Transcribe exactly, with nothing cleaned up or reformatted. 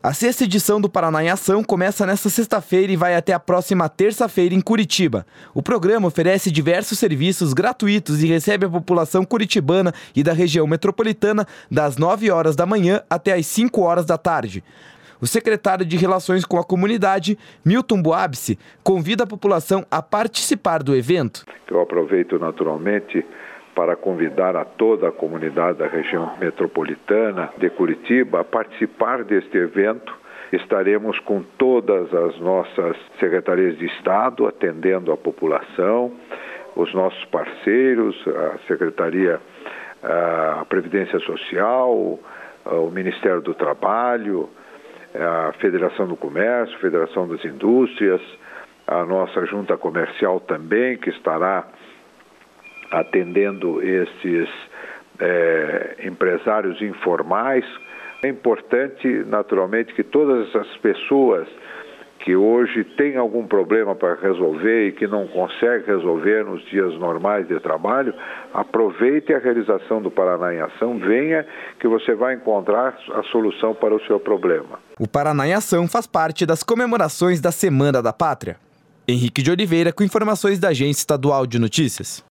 A sexta edição do Paraná em Ação começa nesta sexta-feira e vai até a próxima terça-feira em Curitiba. O programa oferece diversos serviços gratuitos e recebe a população curitibana e da região metropolitana das nove horas da manhã até as cinco horas da tarde. O secretário de Relações com a Comunidade, Milton Boabsi, convida a população a participar do evento. Eu aproveito naturalmente para convidar a toda a comunidade da região metropolitana de Curitiba a participar deste evento. Estaremos com todas as nossas secretarias de Estado atendendo a população, os nossos parceiros, a Secretaria, a Previdência Social, o Ministério do Trabalho, a Federação do Comércio, a Federação das Indústrias, a nossa junta comercial também, que estará atendendo esses é, empresários informais. É importante, naturalmente, que todas essas pessoas que hoje têm algum problema para resolver e que não conseguem resolver nos dias normais de trabalho, aproveite a realização do Paraná em Ação, venha que você vai encontrar a solução para o seu problema. O Paraná em Ação faz parte das comemorações da Semana da Pátria. Henrique de Oliveira com informações da Agência Estadual de Notícias.